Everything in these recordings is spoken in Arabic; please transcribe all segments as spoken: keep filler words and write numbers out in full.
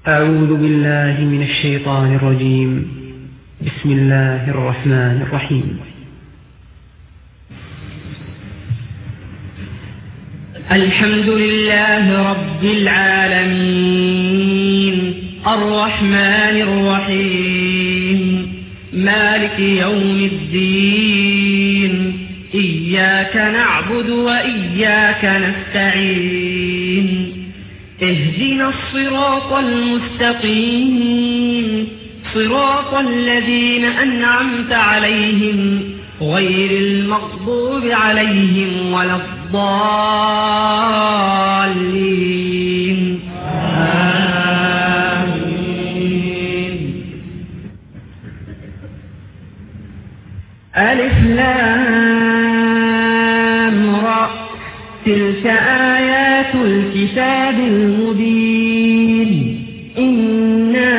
أعوذ بالله من الشيطان الرجيم. بسم الله الرحمن الرحيم. الحمد لله رب العالمين الرحمن الرحيم مالك يوم الدين إياك نعبد وإياك نستعين اهدنا الصراط المستقيم صراط الذين أنعمت عليهم غير المغضوب عليهم ولا الضالين آمين. ألف لام را تلك آيات الكتاب المبين إنا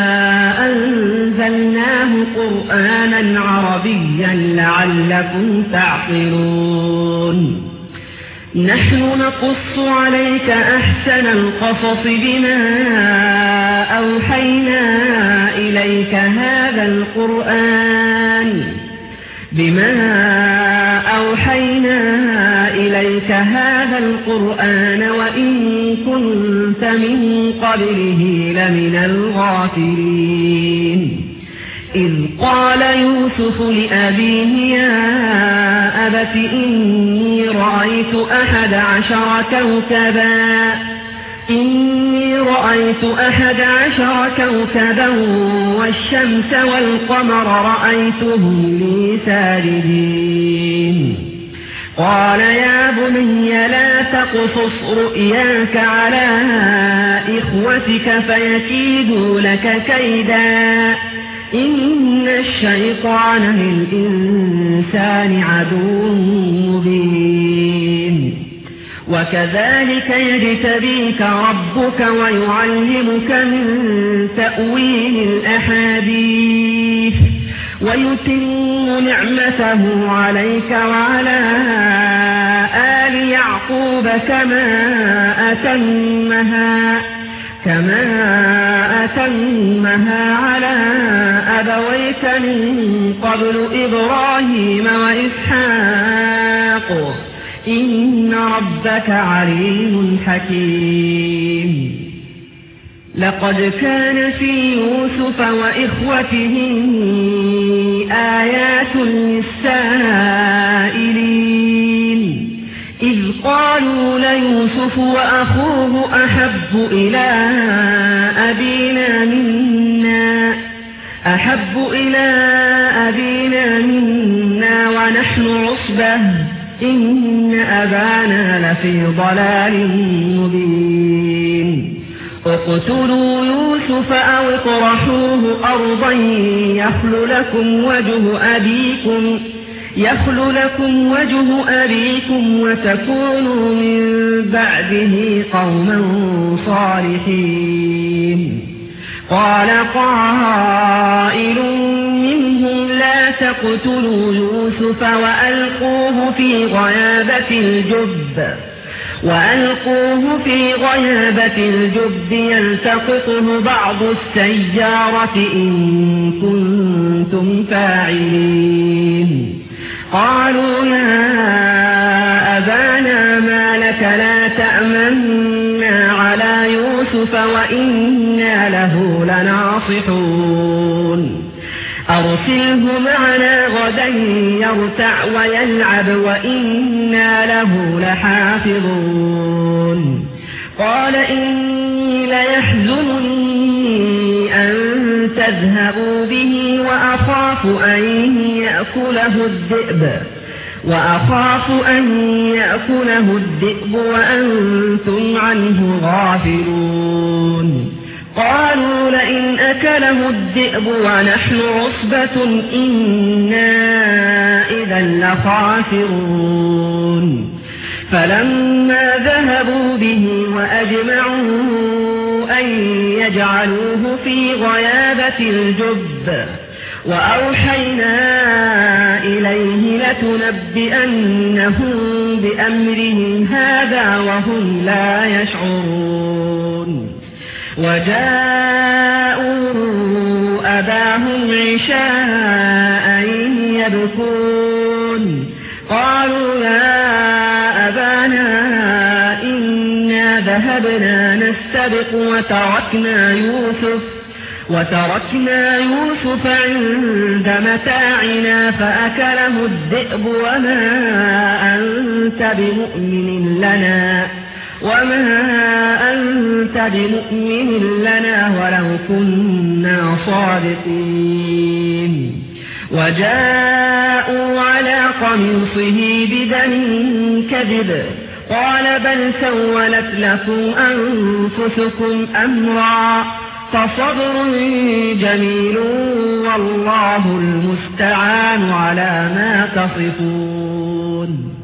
أنزلناه قرآنا عربيا لعلكم تعقلون. نحن نقص عليك أحسن القصص بما أوحينا إليك هذا القرآن بما أوحينا إليك هذا القرآن وإن كنت من قبله لمن الغافلين. إذ قال يوسف لأبيه يا أبت إني رأيت أحد عشر كوكبا إني رأيت أحد عشر كوكبا والشمس والقمر رأيتهم لي ساجدين. قال يا بني لا تقصص رؤياك على إخوتك فيكيدوا لك كيدا إن الشيطان للإنسان عدو مبين. وكذلك يجتبيك ربك ويعلمك من تأويل الأحاديث ويتم نعمته عليك وعلى آل يعقوب كما أتمها كما أتمها على أبويك من قبل إبراهيم وإسحاق إن ربك عليم حكيم. لقد كان في يوسف وإخوته آيات للسائلين إذ قالوا ليوسف وأخوه أحب إلى أبينا منا أحب إلى أبينا منا ونحن عصبة إن أبانا لفي ضلال مبين. اقتلوا يوسف أو اطرحوه أرضا يخل لكم وجه أبيكم يخل لكم وجه أبيكم وتكونوا من بعده قوما صالحين. قال قائل منهم لا تقتلوا يوسف وألقوه في غيابة الجب وألقوه في غيابة الجب يلتقطه بعض السيارة إن كنتم فاعلين. قالوا يا أبانا ما لك لا تأمنا على يوسف وإنا له لناصحون. أرسله معنا غدا يرتع ويلعب وإنا له لحافظون. قال إني ليحزنني أن تذهبوا به وأخاف أن يأكله الذئب وأخاف أن يأكله الذئب وأنتم عنه غافلون. قالوا لئن أكله الذئب ونحن عصبة إنا إذا لخاسرون. فلما ذهبوا به وأجمعوا أن يجعلوه في غيابة الجب وأوحينا إليه لتنبئنهم بأمرهم هذا وهم لا يشعرون. وجاءوا أباهم عشاء يبكون قالوا يا أبانا إنا ذهبنا نستبق وتركنا يوسف وتركنا يوسف عند متاعنا فأكله الذئب وما أنت بمؤمن لنا وما أنت بمؤمن لنا ولو كنا صادقين وجاءوا على قميصه بدم كذب قال بل سولت لكم أنفسكم أمرا فصبر جميل والله المستعان على ما تصفون.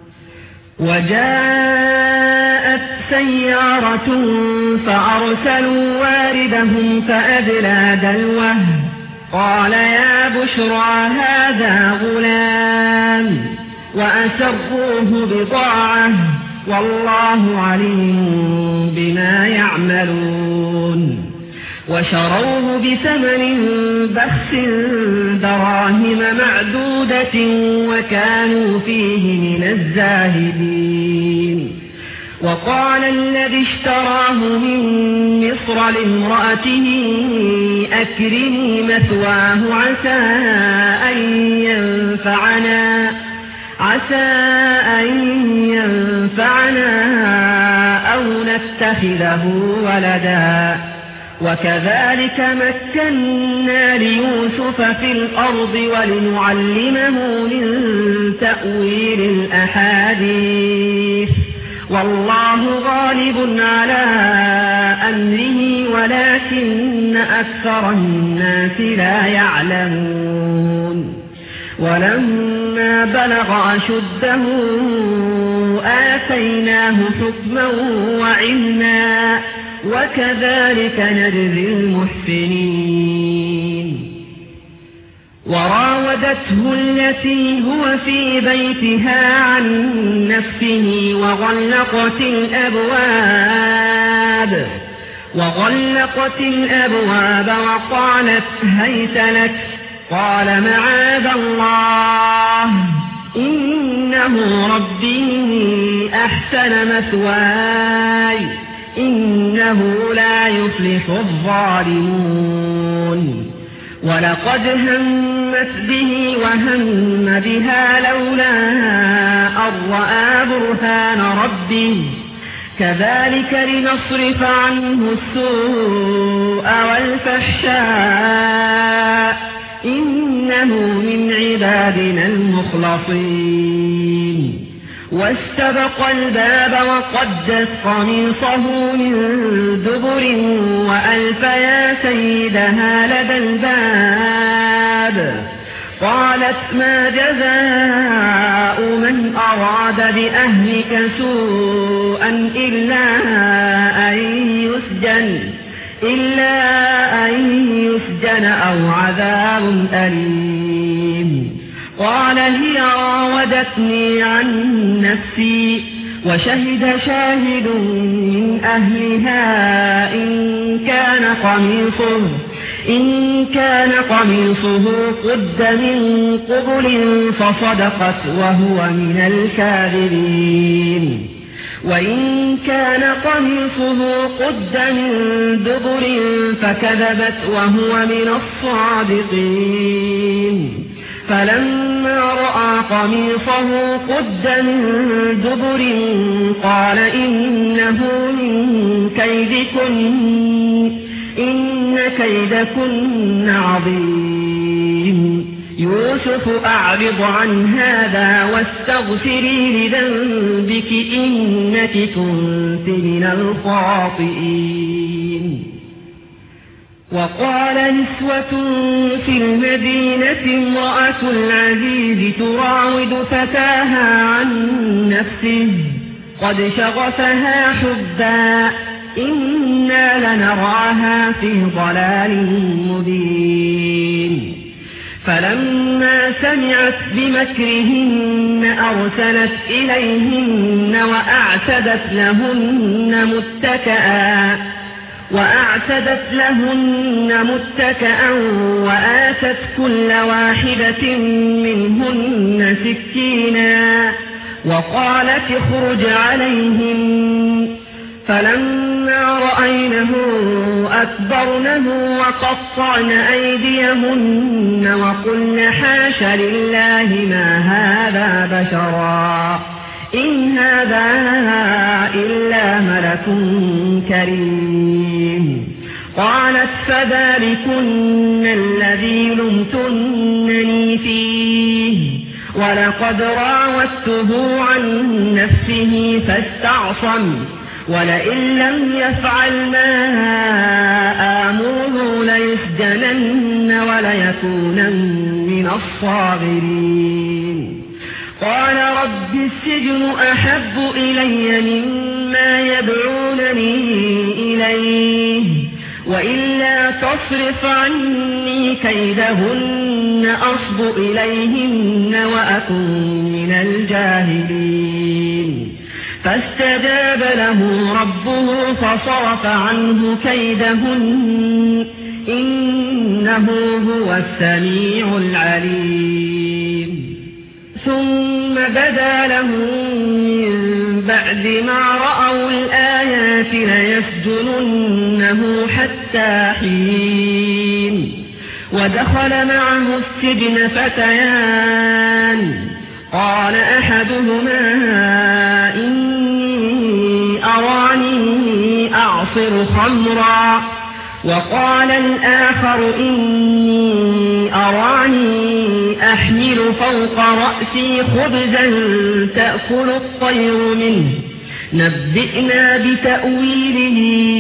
وجاءت سيارة فأرسلوا واردهم فأدلى دلوه قال يا بشرى هذا غلام وأسروه بضاعة والله عليم بما يعملون وشروه بثمن بخس دراهم معدودة وكانوا فيه من الزاهدين. وقال الذي اشتراه من مصر لامرأته أكرمي مثواه عسى أن ينفعنا عسى أن ينفعنا أو نتخذه ولدا وكذلك مكنا ليوسف في الأرض ولنعلمه من تأويل الأحاديث والله غالب على أمره ولكن أكثر الناس لا يعلمون. ولما بلغ أشده آتيناه حكما وعلما وكذلك نجزي المحسنين. وراودته التي هو في بيتها عن نفسه وغلقت الأبواب وغلقت الأبواب وقالت هيت لك قال معاذ الله إنه ربي أحسن مثواي إنه لا يفلح الظالمون. ولقد همت به وهم بها لولا أن رأى برهان ربه كذلك لنصرف عنه السوء والفحشاء إنه من عبادنا المخلصين. واستبق الباب وقدت قميصه من دبر وألف يا سيدها لدى الباب قالت ما جزاء من أراد بأهلك سوءا إلا أن يسجن إلا أن يسجن أو عذاب أليم. قال هي راودتني عن نفسي وشهد شاهد من أهلها إن كان قميصه إن كان قميصه قد من قبل فصدقت وهو من الكاذبين وإن كان قميصه قد من دبر فكذبت وهو من الصادقين. فلما رأى قميصه قد من دبر قال إنه من كيدكن إن كيدكن عظيم. يوسف أعرض عن هذا واستغفري لذنبك إنك كنت من الخاطئين. وقال نسوة في المدينة امرأة العزيز تراود فتاها عن نفسه قد شغفها حبا إنا لنراها في ضلال مبين. فلما سمعت بمكرهن أرسلت إليهن وأعتدت لهن متكئا وأعتدت لهن متكئا وآتت كل واحدة منهن سكينا وقالت اخرج عليهن فلما رأينه أكبرنه وقطعن أيديهن وقلن حاش لله ما هذا بشرا إن هذا إلا ملك كريم. قالت فذلكن الذي لمتنني فيه ولقد راودته عن نفسه فاستعصم ولئن لم يفعل ما آمره ليسجنن وليكونن من الصاغرين. قال رب السجن أحب إلي مما يدعونني إليه وإلا تصرف عني كيدهن أصب إليهن وأكن من الجاهلين. فاستجاب له ربه فصرف عنه كيدهن إنه هو السميع العليم. ثم بدا لهم من بعد ما رأوا الآيات ليسجننه حتى حين. ودخل معه السجن فتيان قال أحدهما إني أراني أعصر خمرا وقال الآخر إني أراني أحمل فوق رأسي خبزا تأكل الطير منه نبئنا بتأويله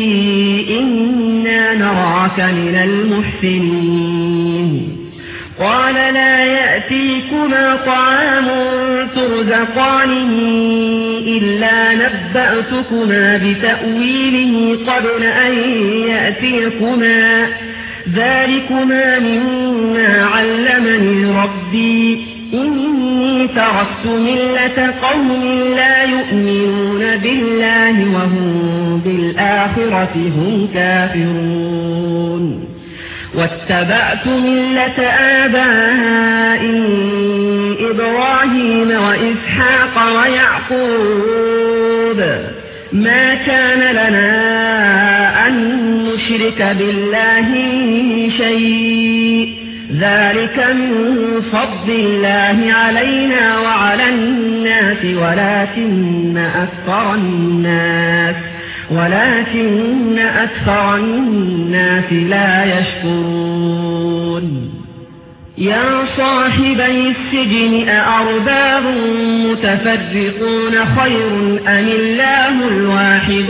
إنا نراك من المحسنين. قال لا يأتيكما طعام ترزقانه إلا نبأتكما بتأويله قبل أن يأتيكما ذلكما مما علمني ربي إني تركت ملة قوم لا يؤمنون بالله وهم بالآخرة هم كافرون. واتبعت ملة آبائي إبراهيم وإسحاق ويعقوب ما كان لنا أن نشرك بالله شيء ذلك من فضل الله علينا وعلى الناس ولكن أكثر الناس ولكن أكثر الناس لا يشكرون. يا صاحبي السجن أأرباب متفرقون خير أم الله الواحد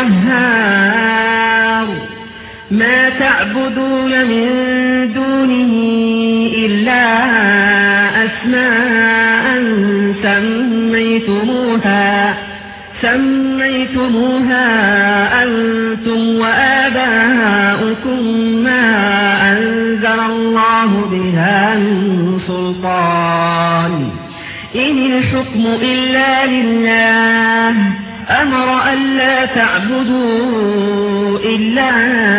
القهار. ما تعبدون من دونه إلا أسماء سميتموها سميتموها أنتم وآباؤكم ما أنزل الله بها من سلطان إن الحكم إلا لله أمر ألا تعبدوا إلا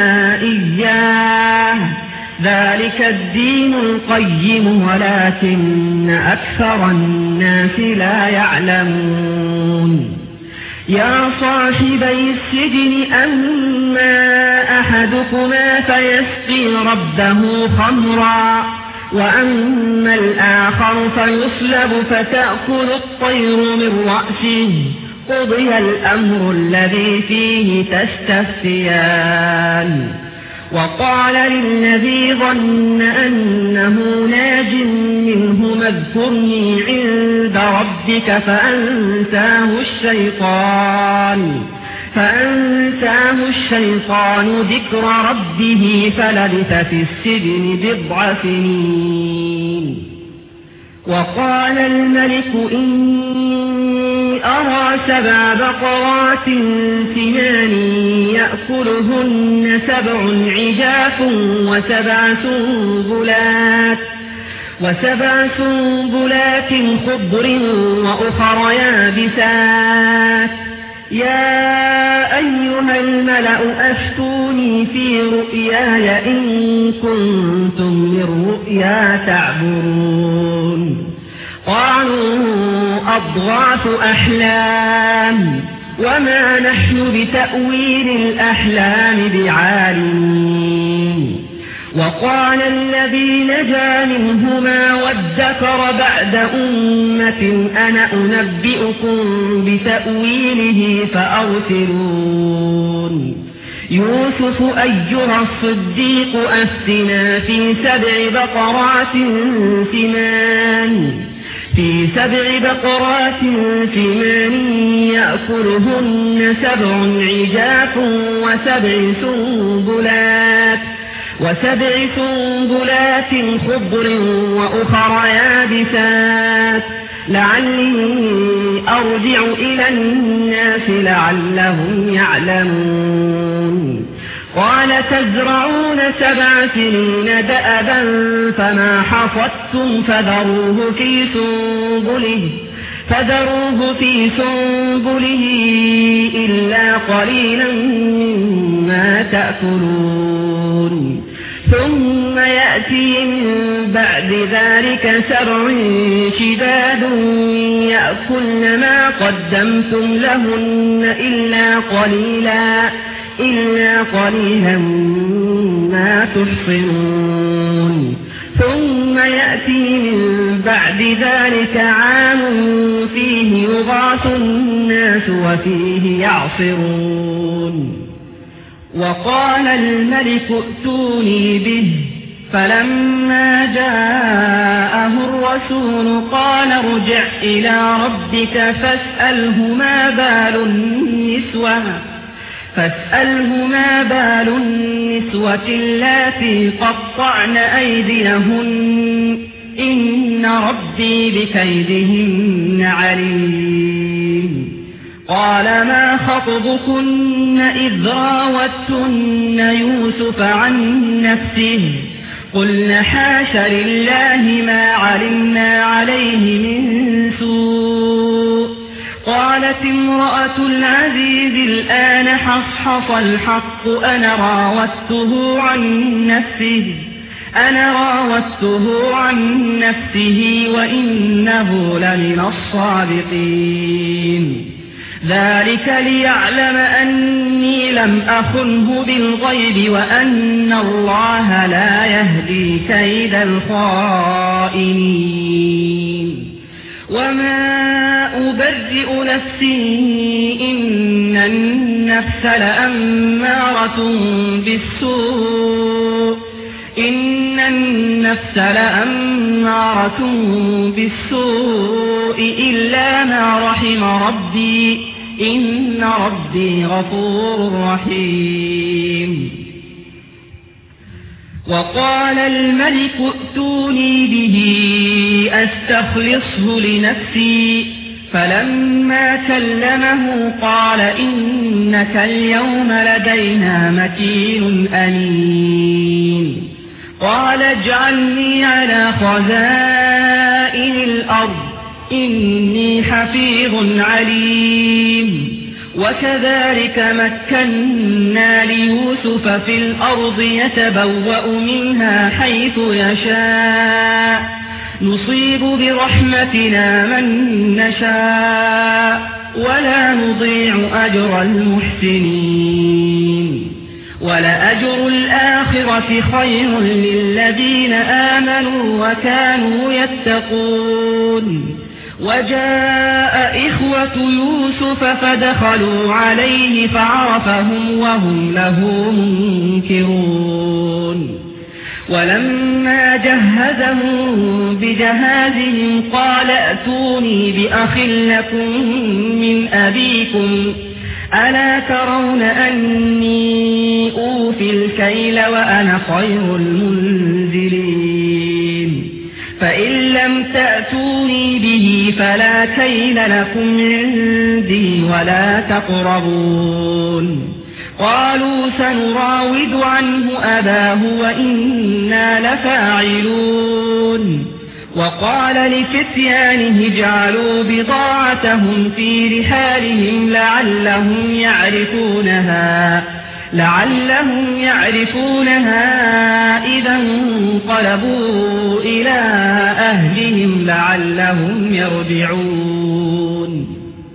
إياه ذلك الدين القيم ولكن أكثر الناس لا يعلمون. يا صاحبي السجن أما أحدكما فيسقي ربه خمرا وأما الآخر فيصلب فتأكل الطير من رأسه قضي الأمر الذي فيه تستفتيان. وقال للذي ظن أنه ناج منه اذكرني عند ربك فأنساه الشيطان فأنساه الشيطان ذكر ربه فلبث في السجن بضع سنين. وقال الملك إني أرى سبع بقرات سمان يأكلهن سبع عجاف وسبع سنبلات وسبع سنبلات خضر وأخر يابسات يا أيها الملأ أفتوني في رؤياي إن كنتم للرؤيا تعبرون قالوا أضغاث أحلام وما نحن بتأويل الأحلام بعالمين وقال الذي نجا منهما وادكر بعد أمة أنا أنبئكم بتأويله فأرسلون يوسف أيها الصديق أفتنا في سبع بقرات سمان في سبع بقرات سمان يأكلهن سبع عجاف وسبع سنبلات وسبع سنبلات خضر وأخر يابسات لعلي أرجع إلى الناس لعلهم يعلمون قال تزرعون سبع سنين دأبا فما حصدتم فذروه في سنبله فذروه في سنبله إلا قليلا مما تأكلون ثم يأتي من بعد ذلك سبع شداد يأكلن ما قدمتم لهن إلا قليلا إلا قليلا ما تحصنون ثم يأتي من بعد ذلك عام فيه يغاث الناس وفيه يعصرون وقال الملك ائتوني به فلما جاءه الرسول قال ارجع إلى ربك فاسأله ما بال النسوة فاسأله ما بال النسوة اللاتي قطعن أيديهن إن ربي بكيدهن عليم قال ما خطبكن إذ راوتن يوسف عن نفسه قلن حاش لله ما علمنا عليه من سوء قالت امرأة العزيز الآن حصحص الحق أنا راودته عن نفسه أنا راودته عن نفسه وإنه لمن الصادقين ذلك ليعلم أني لم أخنه بالغيب وأن الله لا يهدي كيد الخائنين وما أبرئ نفسي إن النفس لأمارة بالسوء إن النفس لأمارة بالسوء إلا ما رحم ربي إن ربي غفور رحيم وقال الملك ائتوني به أستخلصه لنفسي فلما كلمه قال إنك اليوم لدينا مكين أمين قال اجعلني على خزائن الأرض إني حفيظ عليم وكذلك مكنا ليوسف في الأرض يتبوأ منها حيث يشاء نصيب برحمتنا من نشاء ولا نضيع أجر المحسنين ولأجر الآخرة خير للذين آمنوا وكانوا يتقون وجاء إخوة يوسف فدخلوا عليه فعرفهم وهم له منكرون ولما جهزهم بجهازهم قال ائتوني بأخ لكم من أبيكم ألا ترون أني أوفي الكيل وأنا خير المنزلين فإن لم تأتوني به فلا كيل لكم عندي ولا تقربون قالوا سنراود عنه أباه وإنا لفاعلون وقال لفتيانه اجعلوا بضاعتهم في رحالهم لعلهم يعرفونها لعلهم يعرفونها إذا انقلبوا إلى أهلهم لعلهم يرجعون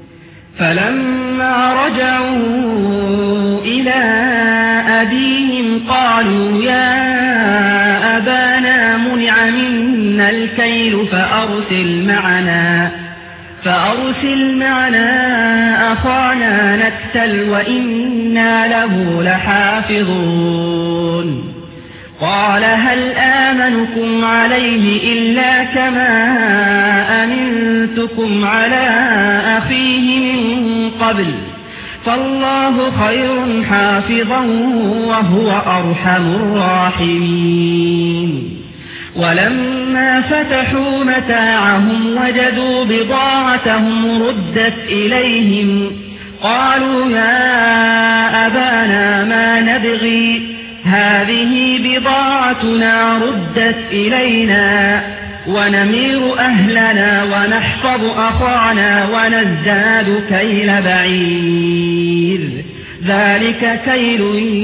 فلما رجعوا إلى أبيهم قالوا يا أبانا منع منا الكيل فأرسل معنا فأرسل معنا أخانا نكتل وإنا له لحافظون قال هل آمنكم عليه إلا كما أمنتكم على أخيه من قبل فالله خير حافظا وهو أرحم الراحمين ولما فتحوا متاعهم وجدوا بضاعتهم ردت إليهم قالوا يا أبانا ما نبغي هذه بضاعتنا ردت إلينا ونمير أهلنا ونحفظ أخانا ونزداد كيل بعير ذلك كيل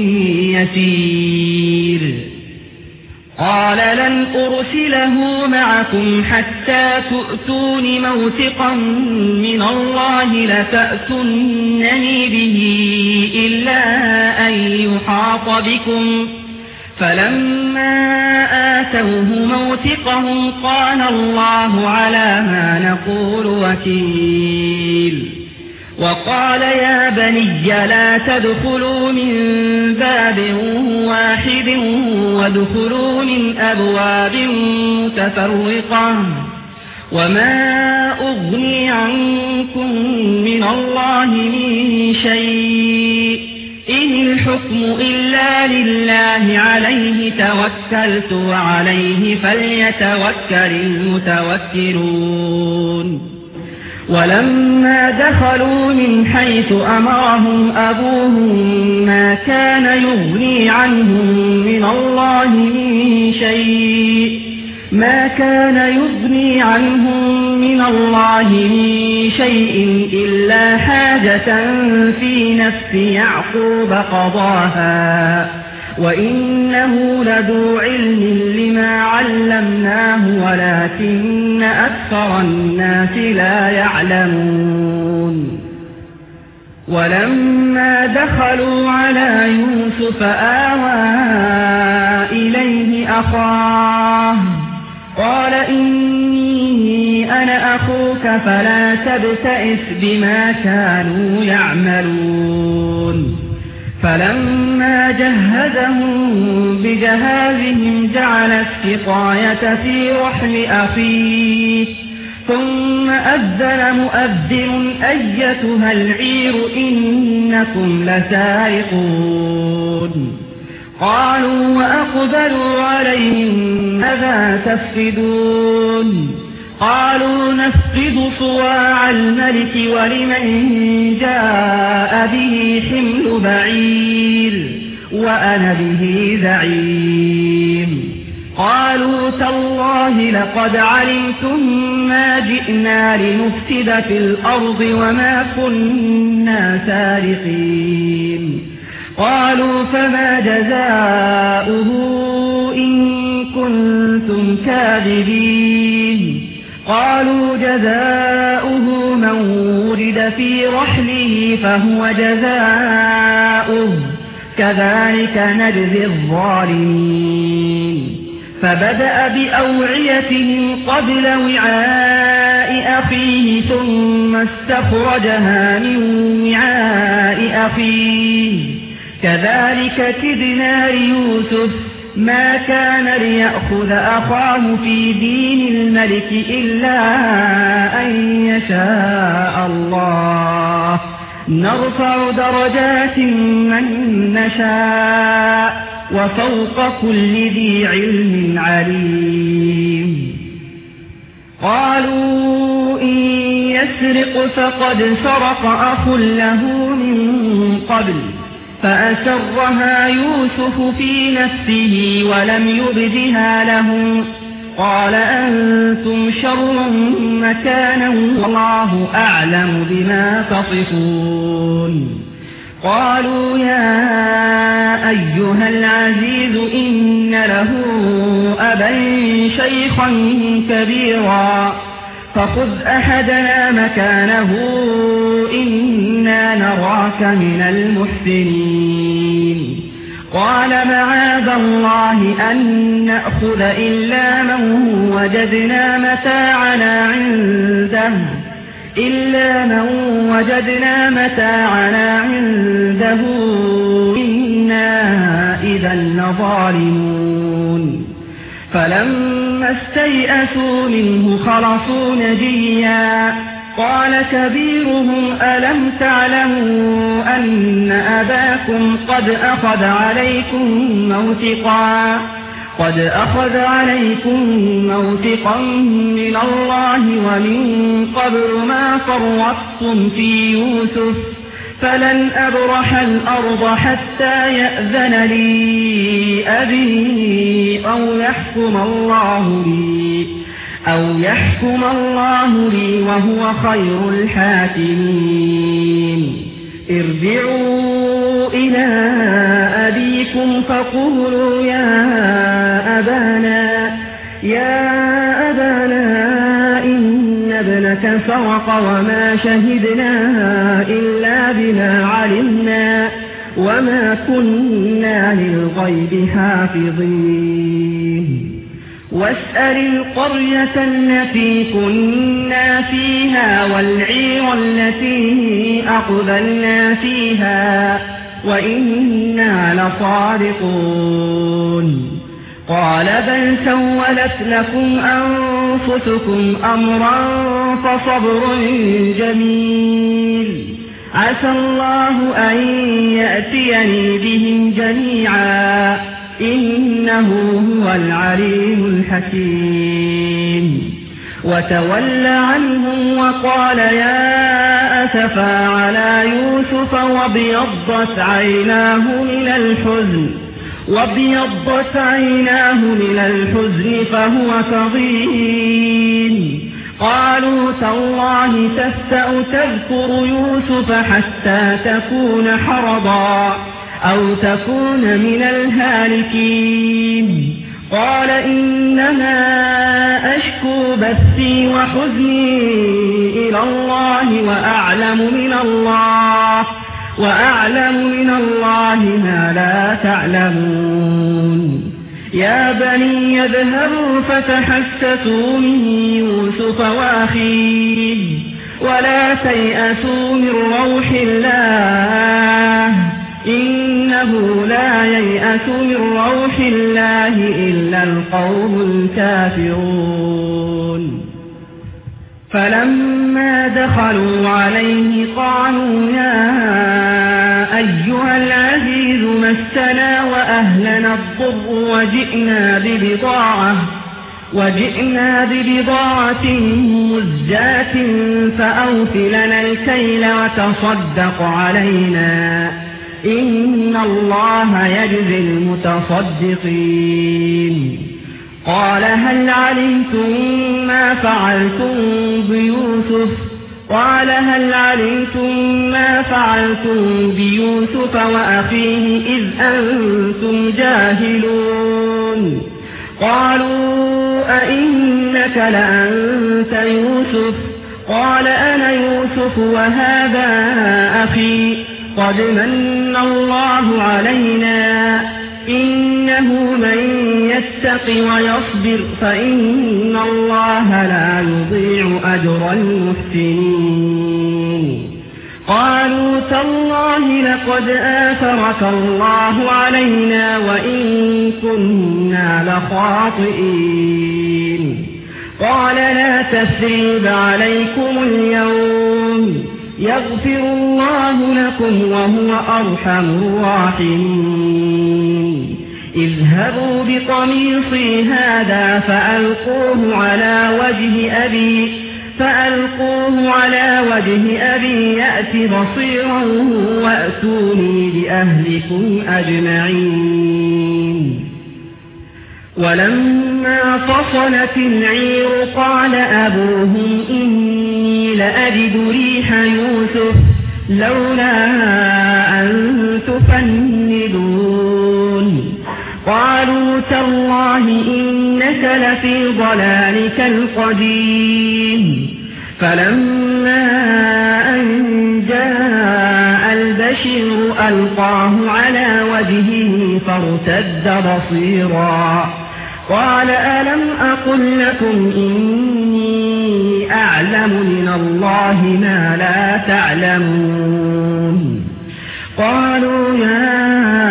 يسير قال لن أرسله معكم حتى تؤتون موثقا من الله لتأتونني به إلا أن يحاط بكم فلما آتوه موثقهم قال الله على ما نقول وكيل وقال يا بني لا تدخلوا من باب واحد وادخلوا من أبواب متفرقة وما أغني عنكم من الله من شيء إن الحكم إلا لله عليه توكلت وعليه فليتوكل المتوكلون ولما دخلوا من حيث أمرهم أبوهم ما كان يغني عنهم من الله من شيء ما كان يغني عنهم من الله من شيء إلا حاجة في نفس يعقوب قضاها وإنه لذو علم لما علمناه ولكن أكثر الناس لا يعلمون ولما دخلوا على يوسف آوى إليه أخاه قال إني أنا أخوك فلا تبتئس بما كانوا يعملون فلما جهزهم بجهازهم جعل السقاية في رحل أخيه ثم أذن مؤذن أيتها العير إنكم لسارقون قالوا وأقبلوا عليهم ماذا تفقدون قالوا نفقد صواع الملك ولمن جاء به حمل بعير وأنا به زعيم قالوا تالله لقد علمتم ما جئنا لنفسد في الأرض وما كنا سارقين قالوا فما جزاؤه إن كنتم كاذبين قالوا جزاؤه من ورد في رحله فهو جزاؤه كذلك نجزي الظالمين فبدأ بأوعيتهم قبل وعاء أخيه ثم استخرجها من وعاء أخيه كذلك كدنا ليوسف ما كان ليأخذ أخاه في دين الملك إلا أن يشاء الله نرفع درجات من نشاء وفوق كل ذي علم عليم قالوا إن يسرق فقد سرق أخ له من قبل فأسرها يوسف في نفسه ولم يبدها لهم قال أنتم شر مكانا والله أعلم بما تصفون. قالوا يا أيها العزيز إن له أبا شيخا كبيرا فخذ أحدنا مكانه إنا نراك من المحسنين. قال معاذ الله أن نأخذ إلا من وجدنا متاعنا عنده إلا من وجدنا متاعنا عنده إنا إذا لظالمون. فلما استيئسوا منه خلصوا نجيا قال كبيرهم ألم تعلموا أن أباكم قد أخذ عليكم موثقا قد أخذ عليكم موثقا من الله ومن قبل ما فرطتم في يوسف فلن أبرح الأرض حتى يأذن لي أبي أو يحكم الله لي أو يحكم الله لي وهو خير الحاكمين. ارجعوا إلى أبيكم فقولوا يا أبانا يا أبانا إن ابنك سرق وما شهدنا إلا بما علمنا وما كنا للغيب حافظين. واسأل القرية التي كنا فيها والعير التي أقبلنا فيها وإنا لصادقون. قال بل سولت لكم أنفسكم أمرا فصبر جميل عسى الله أن يأتيني بهم جميعا إنه هو العليم الحكيم. وتولى عنهم وقال يا أسفا على يوسف وابيضت عيناه من الحزن وابيضت عيناه من الحزن فهو كظيم. قالوا تالله تفتأ تذكر يوسف حتى تكون حرضا أو تكون من الهالكين. قال إنما أشكو بثي وحزني إلى الله وأعلم من الله وأعلم من الله ما لا تعلمون. يا بني يذهبوا فتحسسوا من يوسف وأخيه ولا تيأسوا من روح الله إنه لا ييأس من روح الله إلا القوم الكافرون. فلما دخلوا عليه قالوا يا أيها العزيز مسنا وأهلنا الضر وجئنا ببضاعة وجئنا ببضاعة مزجاة فأوف لنا الكيل وتصدق علينا إن الله يجزي المتصدقين. قال هل علمتم ما فعلتم بيوسف قال هل علمتم ما فعلتم بيوسف وأخيه إذ أنتم جاهلون. قالوا أئنك لأنت يوسف قال أنا يوسف وهذا أخي قد من الله علينا إنه من يتق ويصبر فإن الله لا يضيع أجر المحسنين. قالوا تالله لقد آثرك الله علينا وإن كنا لخاطئين. قال لا تثريب عليكم اليوم يغفر الله لكم وهو أرحم الراحمين. اذهبوا بقميصي هذا فألقوه على وجه أبي فألقوه على وجه أبي يأت بصيرا وأتوني بأهلكم أجمعين. ولما فصلت العير قال أبوهم إني لأجد ريح يوسف لولا أن تفندون قالوا تالله إنك لفي ضلالك القديم فلما أن جاء البشير ألقاه على وجهه فارتد بصيرا قال ألم أقل لكم إني أعلم من الله ما لا تعلمون قالوا يا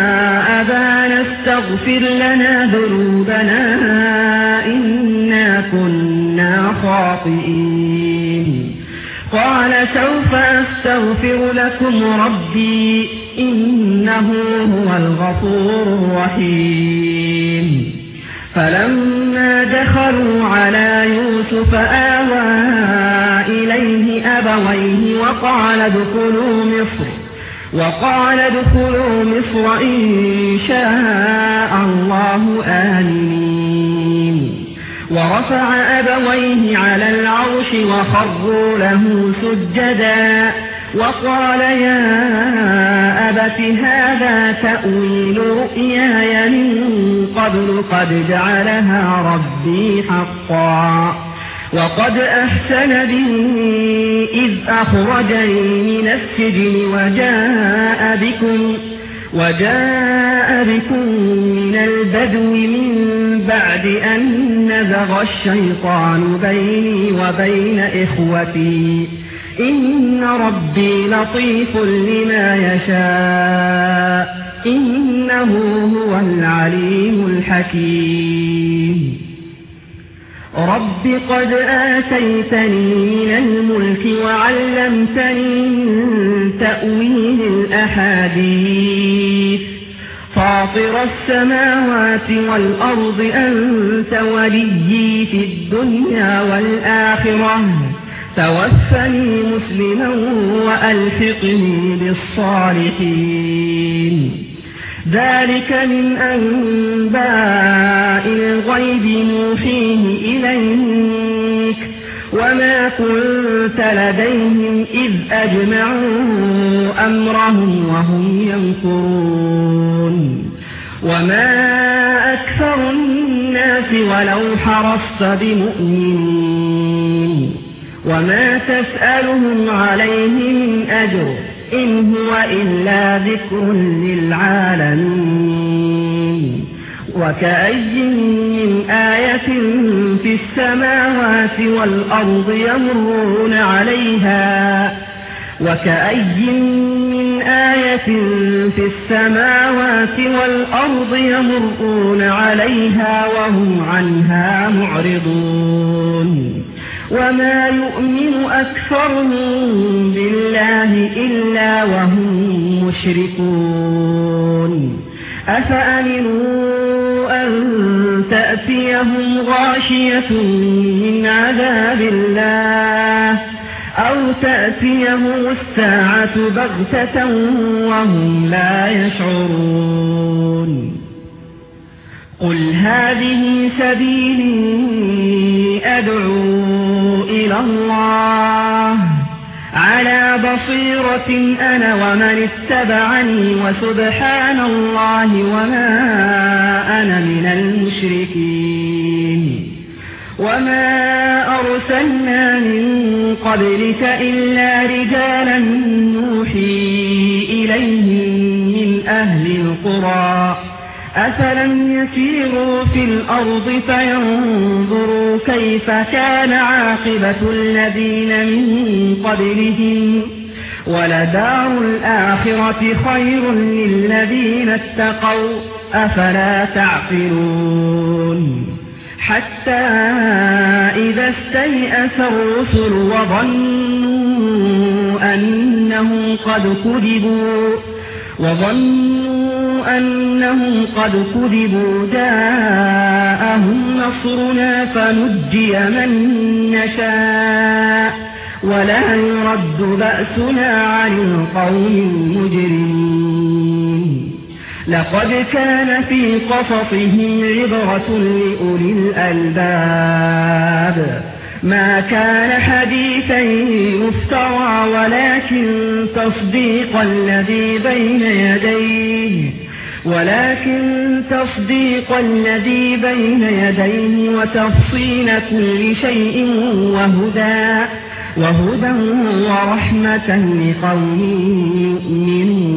أبانا استغفر لنا ذنوبنا إنا كنا خاطئين قال سوف أستغفر لكم ربي إنه هو الغفور الرحيم فلما دخلوا على يوسف آوى إليه أبويه وقال ادخلوا مصر وقال ادخلوا مصر إن شاء الله آمنين ورفع أبويه على العرش وخروا له سجدا وقال يا أبت هذا تأويل رؤياي من قبل قد جعلها ربي حقا وقد أحسن بي إذ أخرجني من السجن وجاء بكم وجاء بكم من البدو من بعد أن نزغ الشيطان بيني وبين إخوتي إن ربي لطيف لما يشاء إنه هو العليم الحكيم رب قد آتيتني من الملك وعلمتني من تأويل الأحاديث فاطر السماوات والأرض أنت وليي في الدنيا والآخرة توفني مسلما وألحقني بالصالحين ذلك من أنباء الغيب نوحيه إليك وما كنت لديهم إذ أجمعوا أمرهم وهم يمكرون وما أكثر الناس ولو حرصت بمؤمنين وما تسألهم عليه من أجر إن هو إلا ذكر للعالمين وكأي من آية في السماوات والأرض يمرون عليها وكأي من آية في السماوات والأرض يمرون عليها وهم عنها معرضون وما يؤمن أكثرهم بالله إلا وهم مشركون أفأمنوا أن تأتيهم غاشية من عذاب الله أو تأتيهم الساعة بغتة وهم لا يشعرون قل هذه سبيلي أدعو إلى الله على بصيرة أنا ومن اتبعني وسبحان الله وما أنا من المشركين وما أرسلنا من قبلك إلا رجالا نوحي إليهم من أهل القرى أفلم يسيروا في الأرض فينظروا كيف كان عاقبة الذين من قبلهم ولدار الآخرة خير للذين اتقوا أفلا تعقلون حتى إذا استيأس الرسل وظنوا أنهم قد كذبوا وظنوا أنهم قد كذبوا جاءهم نصرنا فنجي من نشاء ولا يرد بأسنا عن القوم المجرمين لقد كان في قصصهم عبرة لأولي الألباب ما كان حديثا يفترى ولكن تصديق الذي بين يديه ولكن تصديق الذي بين يديه وتفصيل كل شيء وهدى وهدى ورحمة لقوم يؤمنون.